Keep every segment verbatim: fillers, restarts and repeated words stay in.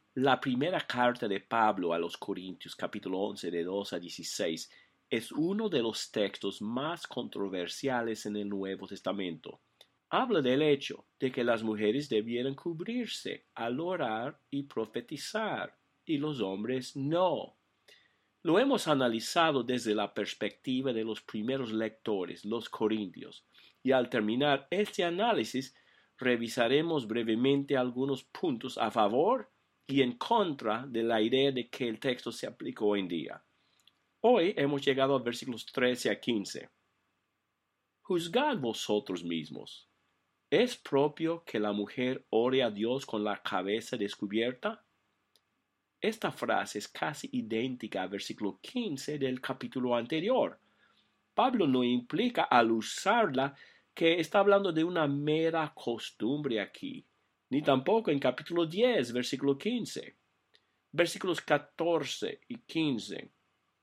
La primera carta de Pablo a los Corintios, capítulo once, de dos a dieciséis, es uno de los textos más controversiales en el Nuevo Testamento. Habla del hecho de que las mujeres debieran cubrirse al orar y profetizar, y los hombres no. Lo hemos analizado desde la perspectiva de los primeros lectores, los corintios, y al terminar este análisis revisaremos brevemente algunos puntos a favor y en contra de la idea de que el texto se aplica hoy en día. Hoy hemos llegado a versículos trece a quince. Juzgad vosotros mismos. ¿Es propio que la mujer ore a Dios con la cabeza descubierta? Esta frase es casi idéntica al versículo quince del capítulo anterior. Pablo no implica al usarla que está hablando de una mera costumbre aquí, ni tampoco en capítulo diez, versículo quince. Versículos catorce y quince.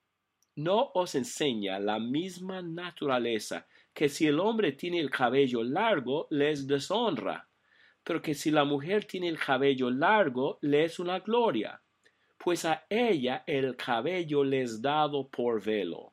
¿No os enseña la misma naturaleza que si el hombre tiene el cabello largo, les deshonra, pero que si la mujer tiene el cabello largo, le es una gloria? Pues a ella el cabello le es dado por velo.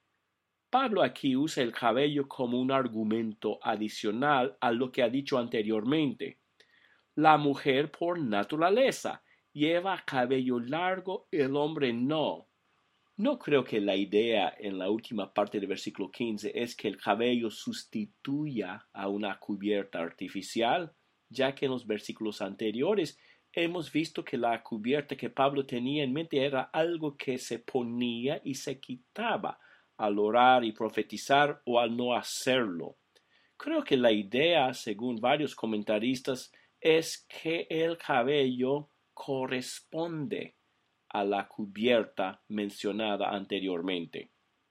Pablo aquí usa el cabello como un argumento adicional a lo que ha dicho anteriormente. La mujer por naturaleza lleva cabello largo, el hombre no. No creo que la idea en la última parte del versículo quince es que el cabello sustituya a una cubierta artificial, ya que en los versículos anteriores hemos visto que la cubierta que Pablo tenía en mente era algo que se ponía y se quitaba al orar y profetizar o al no hacerlo. Creo que la idea, según varios comentaristas, es que el cabello corresponde a la cubierta mencionada anteriormente.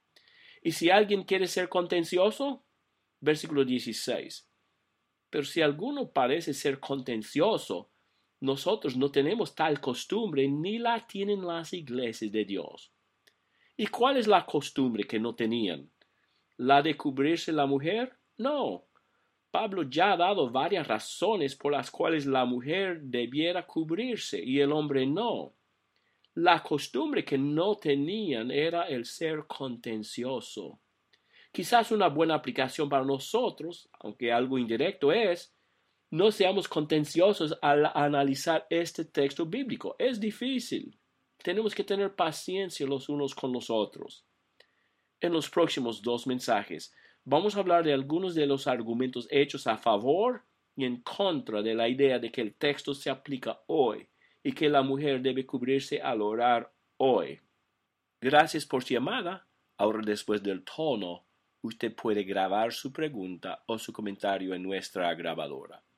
¿Y si alguien quiere ser contencioso? Versículo dieciséis. Pero si alguno parece ser contencioso, nosotros no tenemos tal costumbre ni la tienen las iglesias de Dios. ¿Y cuál es la costumbre que no tenían? ¿La de cubrirse la mujer? No. Pablo ya ha dado varias razones por las cuales la mujer debiera cubrirse y el hombre no. La costumbre que no tenían era el ser contencioso. Quizás una buena aplicación para nosotros, aunque algo indirecto es, no seamos contenciosos al analizar este texto bíblico. Es difícil. Tenemos que tener paciencia los unos con los otros. En los próximos dos mensajes vamos a hablar de algunos de los argumentos hechos a favor y en contra de la idea de que el texto se aplica hoy y que la mujer debe cubrirse al orar hoy. Gracias por su llamada. Ahora, después del tono, usted puede grabar su pregunta o su comentario en nuestra grabadora.